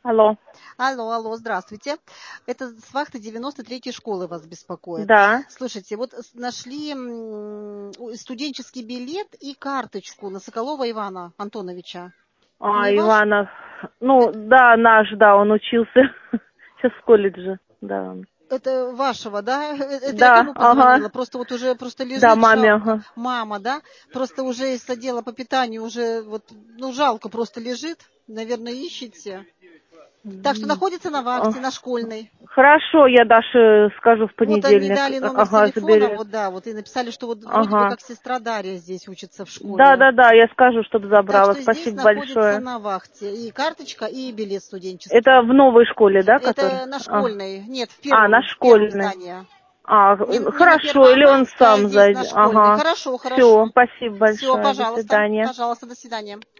Алло. Алло, здравствуйте. Это с вахты 93-й школы вас беспокоит. Да. Слушайте, вот нашли студенческий билет и карточку на Соколова Ивана Антоновича. Не ваш? Иванов. Ну, да, наш, да, он учился сейчас в колледже, да. Это вашего, да? Это я Да, кому позвонила? ага. Просто вот уже просто Да, лежит, маме, жалко. ага. Мама, да? Просто уже из отдела по питанию уже вот, ну, жалко, просто лежит. Наверное, ищете. Так что находится на вахте, на школьной. Хорошо, я Даше скажу в Вот они понедельник. дали номер Ага, телефона, заберет. вот да, вот и написали, что вот вроде бы Ага. как сестра Дарья здесь учится в Да, школе. да, да, я скажу, чтобы Так забрала. что здесь Спасибо находится большое. на вахте и карточка, и билет Это студенческий. в новой школе, да, который? Это на школьной, нет, На в первом школьной. здании. Не на Хорошо, или он Первомайской, а сам здесь на зайдет. школьной. Ага. Хорошо, Все, хорошо. спасибо Все, большое. До пожалуйста, свидания. пожалуйста, до свидания.